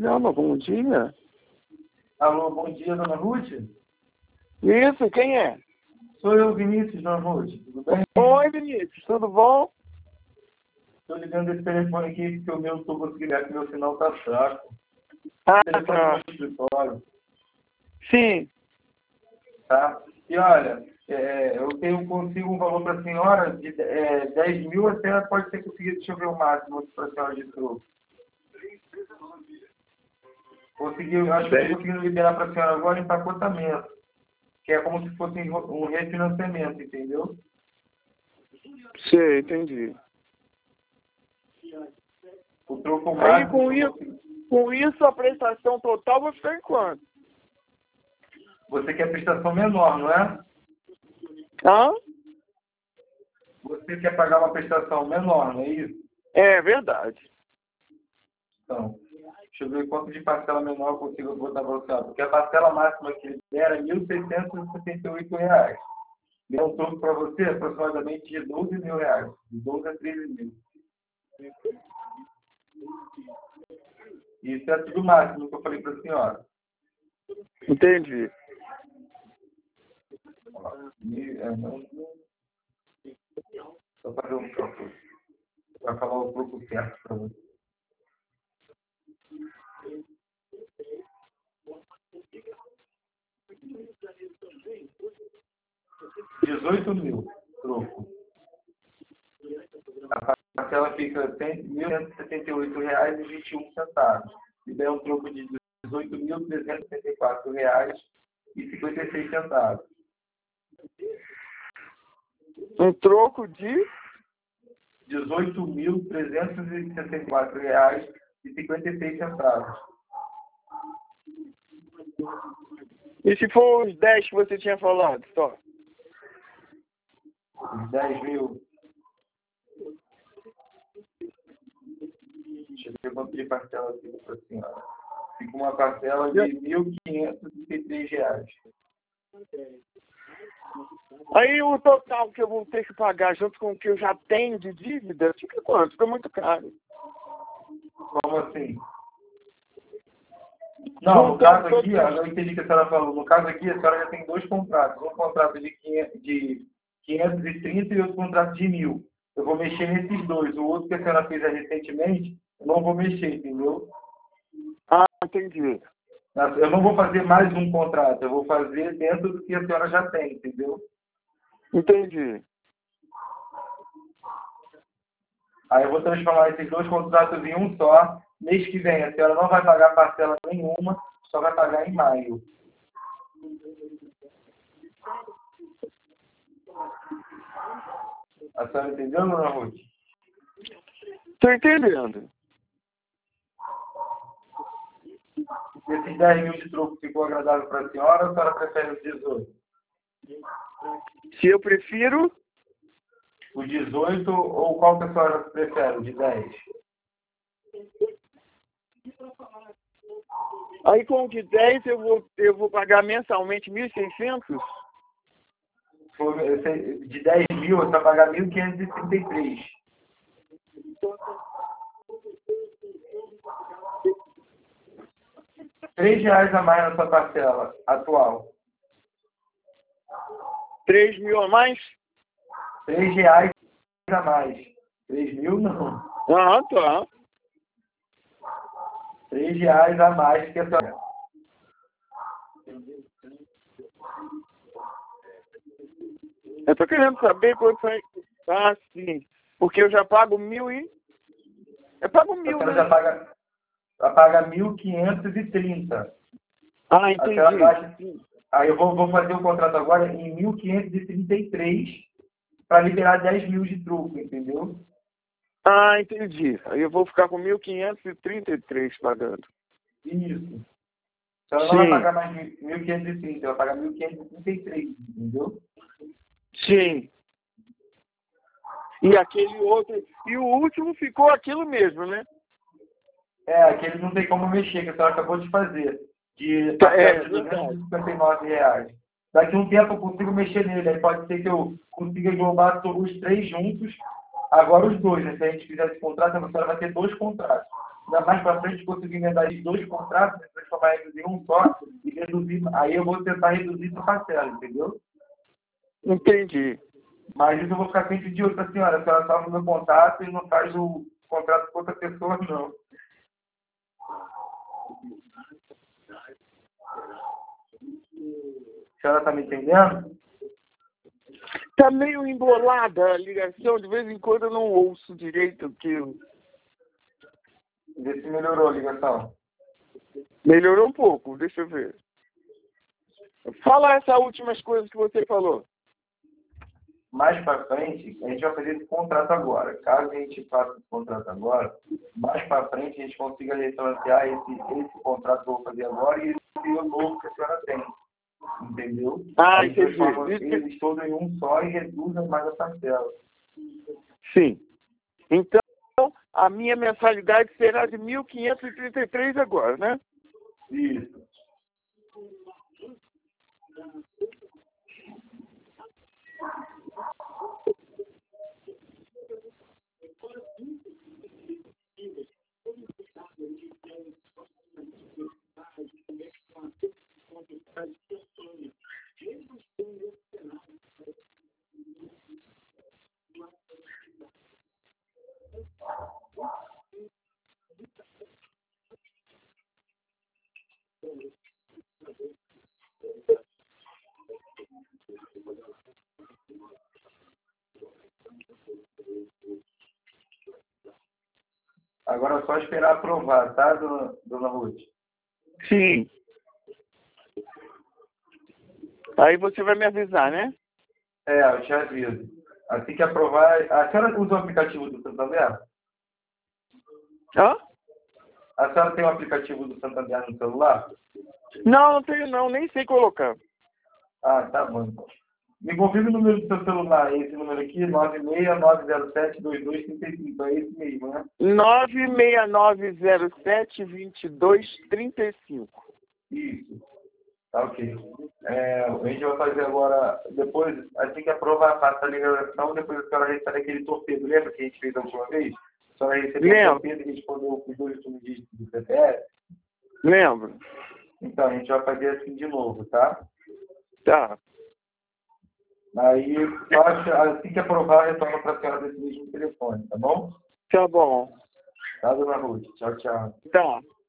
programa. Bom dia. Alô, bom dia, dona Ruth? Isso, quem é? Sou eu, Vinícius, dona Ruth. Tudo bem? Oi, Vinícius, tudo bom? Estou ligando esse telefone aqui porque eu não estou conseguindo ligar, que meu sinal está fraco. Ah, Telefone tá. do escritório, Sim. tá? E olha, eu consigo um valor para a senhora de 10 mil, a senhora pode ter conseguido, deixa eu ver o máximo para a senhora de troco. Conseguiu, acho que estou conseguindo liberar para a senhora agora empacotamento, que é como se fosse um refinanciamento, entendeu? Sei, entendi. O troco Aí, máximo. com isso, a prestação total vai ficar em quanto? Você quer prestação menor, não é? Hã? Você quer pagar uma prestação menor, não é isso? É verdade. Então, deixa eu ver quanto de parcela menor eu consigo botar para você. Porque a parcela máxima que ele der é R$ 1.668. Deu um troco para você aproximadamente de R$ 12 mil. De 12 a 13 mil. Isso é tudo máximo que eu falei para a senhora. Entendi. Vou fazer um troco. Para falar o troco certo para você. 18 mil, troco. A parcela fica R$ 1.178,21. E daí um troco de R$ 18.374,56. Um troco de... R$ 18.364,56. E se for os 10 que você tinha falado, só? Os 10 mil. Deixa eu ver quanto de parcela fica para a senhora. Fica uma parcela de R$ 1.533. Aí o total que eu vou ter que pagar junto com o que eu já tenho de dívida, fica quanto? Fica muito caro. Como assim? Não, no caso aqui, ó, eu entendi o que a senhora falou. No caso aqui, a senhora já tem dois contratos. Um contrato de 530 e outro contrato de 1.000. Eu vou mexer nesses dois. O outro que a senhora fez recentemente, eu não vou mexer, entendeu? Ah, entendi. Eu não vou fazer mais um contrato. Eu vou fazer dentro do que a senhora já tem, entendeu? Entendi. Aí eu vou transformar esses dois contratos em um só. Mês que vem a senhora não vai pagar parcela nenhuma, só vai pagar em maio. A senhora entendeu, dona Ruth? Tô entendendo. Esses 10 mil de troco ficou agradável para a senhora ou a senhora prefere os 18? Se eu prefiro... O 18 ou qual que a senhora prefere? O de 10? Aí com o de 10 eu vou pagar mensalmente 1.600? De 10 mil você vai pagar 1.533. R$ 3 a mais na sua parcela atual. 3 mil a mais? R$ 3 a mais. 3 mil não. Ah, tá. R$ 3 a mais que a senhora. Eu tô querendo saber quanto vai... Ah, sim. Porque eu já pago 1.000 e... Eu pago 1.000, A senhora né? já paga 1.530. Ah, A entendi. senhora gasta... Aí eu vou fazer o contrato agora em 1.533 para liberar 10 mil de troco, entendeu? Ah, entendi. Aí eu vou ficar com 1.533 pagando. Isso. A senhora não vai pagar mais 1.530, vai pagar 1.533, entendeu? Sim. E aquele outro... E o último ficou aquilo mesmo, né? Aquele não tem como mexer, que a senhora acabou de fazer. De R$ 259. Daqui a um tempo eu consigo mexer nele. Aí pode ser que eu consiga englobar os três juntos. Agora os dois, né? Se a gente fizer esse contrato, a senhora vai ter dois contratos. mais para frente conseguir emendar de 2 contratos, transformar eles em um só e reduzir. Aí eu vou tentar reduzir essa parcela, entendeu? Entendi. Mas isso eu vou ficar sempre de olho para a senhora salva o meu contato e não faz o contrato com outra pessoa, não. A senhora está me entendendo? Tá meio embolada a ligação, de vez em quando eu não ouço direito aquilo. Vê se melhorou a ligação. Melhorou um pouco, deixa eu ver. Fala essas últimas coisas que você falou. Mais para frente, a gente vai fazer esse contrato agora. Caso a gente faça esse contrato agora, mais para frente a gente consiga refinanciar esse contrato que eu vou fazer agora e esse novo que a senhora tem. Entendeu? Ah, entendi. entendi. Eles todos em um só e reduzem mais a parcela. Sim. Então, a minha mensalidade será de 1.533 agora, né? Isso. Agora é só esperar aprovar, tá, dona Ruth? Sim. Aí você vai me avisar, né? Eu te aviso. Assim que aprovar... A senhora usa o aplicativo do Santander? Hã? A senhora tem o aplicativo do Santander no celular? Não, não tenho não, nem sei colocar. Ah, tá bom. Então. Me confirme o número do seu celular. Esse número aqui, 96907-2235. É esse mesmo, né? 96907-2235. Isso. Tá ok. A gente vai fazer agora, depois, assim que aprovar, passa a ligação, depois a senhora recebe aquele torpedo. Lembra que a gente fez a última vez? A senhora recebeu um torpedo e respondeu com os 2 últimos dígitos do CPF? Lembro. Então, a gente vai fazer assim de novo, tá? Tá. Aí, assim que aprovar, retorna para a senhora desse mesmo telefone, tá bom? Tá bom. Tá, dona Ruth? Tchau, tchau. Tá.